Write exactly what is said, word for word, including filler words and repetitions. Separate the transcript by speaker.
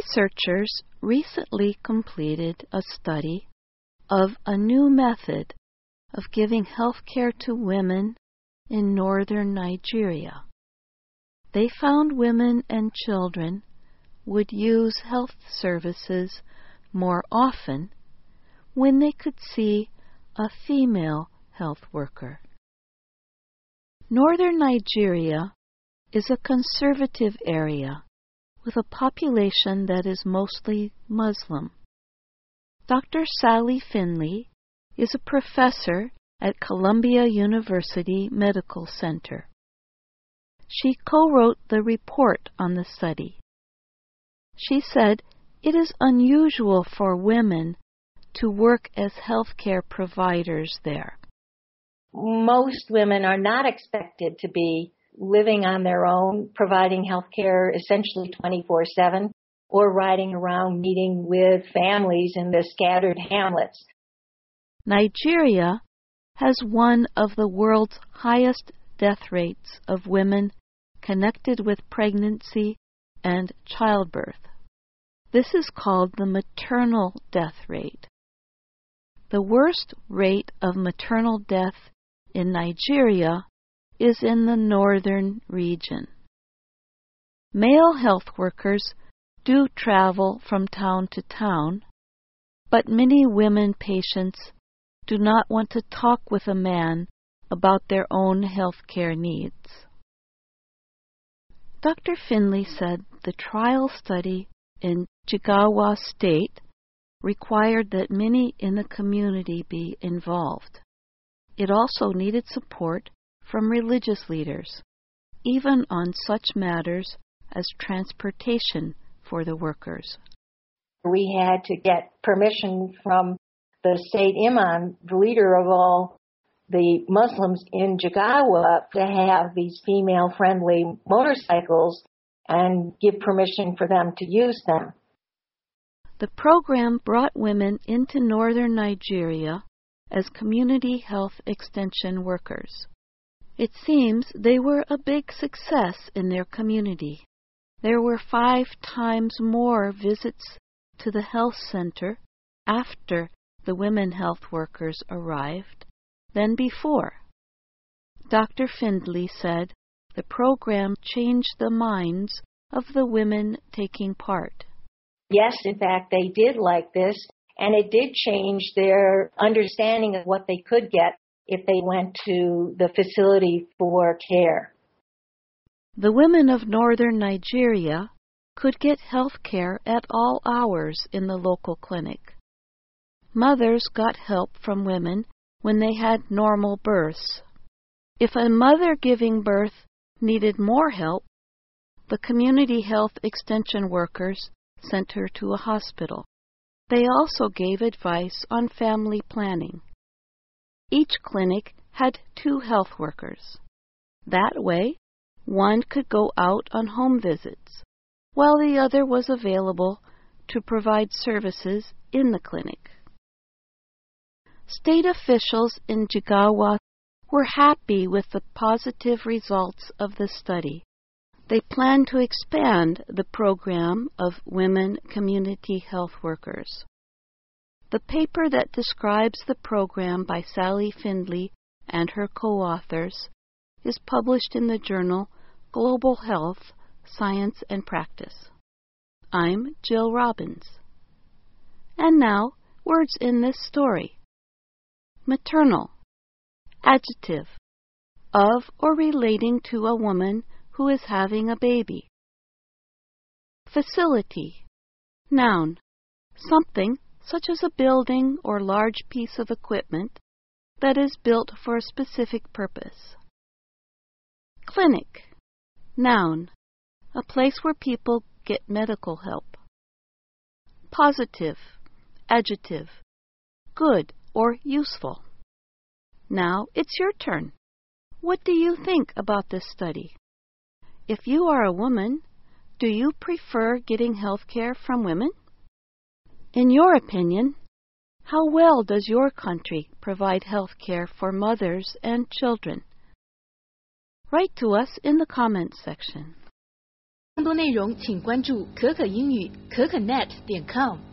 Speaker 1: Researchers recently completed a study of a new method of giving health care to women in northern Nigeria. They found women and children would use health services more often when they could see a female health worker. Northern Nigeria is a conservative area with a population that is mostly Muslim. Doctor Sally Finley is a professor at Columbia University Medical Center. She co-wrote the report on the study. She said it is unusual for women to work as healthcare providers there.
Speaker 2: Most women are not expected to be living on their own, providing health care essentially twenty-four seven, or riding around meeting with families in the scattered hamlets.
Speaker 1: Nigeria has one of the world's highest death rates of women connected with pregnancy and childbirth. This is called the maternal death rate. The worst rate of maternal death in Nigeria is in the northern region. Male health workers do travel from town to town, but many women patients do not want to talk with a man about their own health care needs. Doctor Finley said the trial study in Jigawa State required that many in the community be involved. It also needed support from religious leaders, even on such matters as transportation for the workers.
Speaker 2: We had to get permission from the state imam, the leader of all the Muslims in Jigawa, to have these female-friendly motorcycles and give permission for them to use them.
Speaker 1: The program brought women into northern Nigeria as community health extension workers. It seems they were a big success in their community. There were five times more visits to the health center after the women health workers arrived than before. Doctor Findley said the program changed the minds of the women taking part.
Speaker 2: Yes, in fact, they did like this, and it did change their understanding of what they could get if they went to the facility for care.
Speaker 1: The women of northern Nigeria could get health care at all hours in the local clinic. Mothers got help from women when they had normal births. If a mother giving birth needed more help, the community health extension workers sent her to a hospital. They also gave advice on family planning. Each clinic had two health workers. That way, one could go out on home visits, while the other was available to provide services in the clinic. State officials in Jigawa were happy with the positive results of the study. They plan to expand the program of women community health workers. The paper that describes the program by Sally Findley and her co-authors is published in the journal Global Health, Science and Practice. I'm Jill Robbins. And now, words in this story. Maternal. Adjective. Of or relating to a woman who is having a baby. Facility. Noun. Something, such as a building or large piece of equipment, that is built for a specific purpose. Clinic. Noun. A place where people get medical help. Positive. Adjective. Good or useful. Now it's your turn. What do you think about this study? If you are a woman, do you prefer getting health care from women? In your opinion, how well does your country provide health care for mothers and children? Write to us in the comments section.
Speaker 3: 更多内容请关注可可英语可可 net 点 com。